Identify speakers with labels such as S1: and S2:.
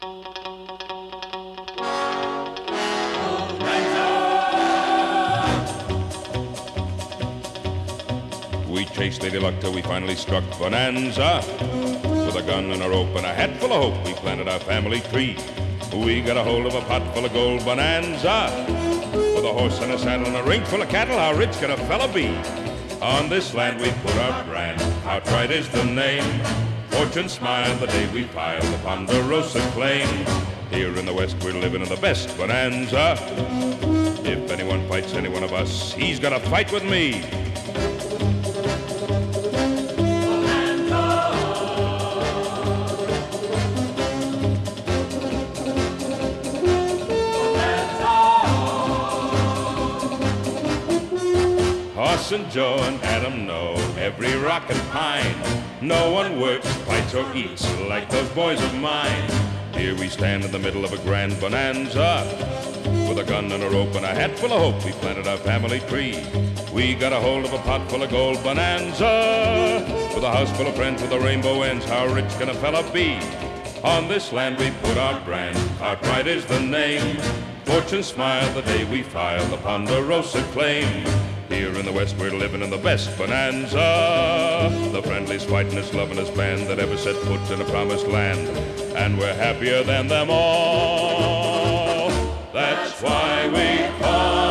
S1: We chased Lady Luck till we finally struck Bonanza. With a gun and a rope and a hat full of hope, we planted our family tree. We got a hold of a pot full of gold Bonanza. With a horse and a saddle and a ring full of cattle, how rich can a fella be? On this land we put our brand, Outright is the name. Fortune smiled the day we filed the Ponderosa claim. Here in the West we're living in the best Bonanza. If anyone fights any one of us, he's gonna fight with me. And Joe and Adam know every rock and pine. No one works, fights, or eats like those boys of mine. Here we stand in the middle of a grand bonanza. With a gun and a rope and a hat full of hope, we planted our family tree. We got a hold of a pot full of gold Bonanza. With a house full of friends with a rainbow ends, how rich can a fella be? On this land we put our brand, Outright is the name. Fortune smiled the day we filed the Ponderosa claim. Here in the West we're living in the best Bonanza. The friendliest, fightingest, lovingest band that ever set foot in a promised land. And we're happier than them all. That's why we call